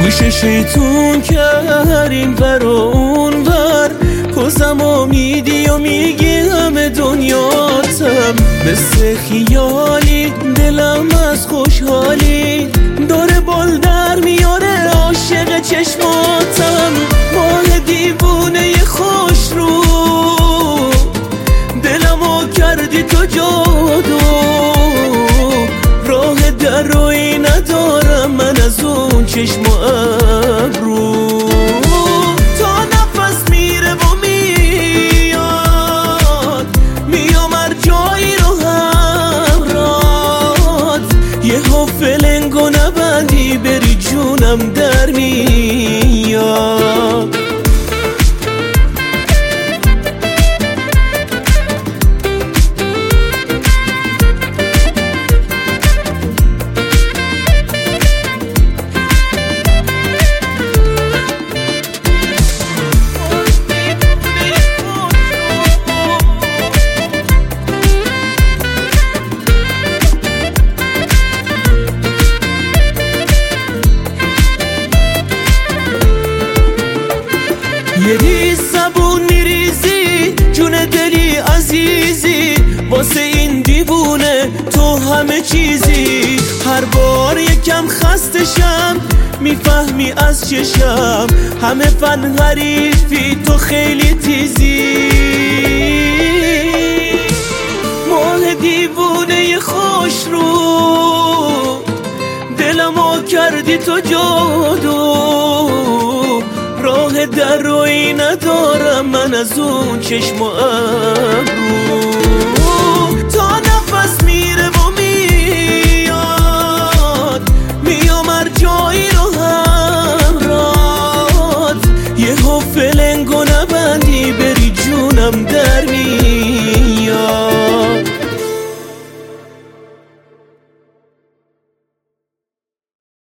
گوش شیطون کرد این ور و اون ور، کزم امیدی و میگی همه دنیاتم. مثل خیالی دلم از خوشحالی داره بال در میاره، عاشق چشماتم. ماه دیوونه خوش رو دلمو کردی تو جادو، راه در روی ندارم من از اون چشم و ابرو. تا نفس میره و میام هر جایی رو همرات، یه فلنگ و نبندی بری جونم در میاد. یه ریز زبون میریزی جون دلی عزیزی، واسه این دیوونه تو همه چیزی. هر بار یکم خستشم میفهمی از چشم، همه فن حریفی تو خیلی تیزی. ماه دیوونه خوش رو دلمو کردی تو جادو، راه در روی ندارم من از اون چشم و ابرو.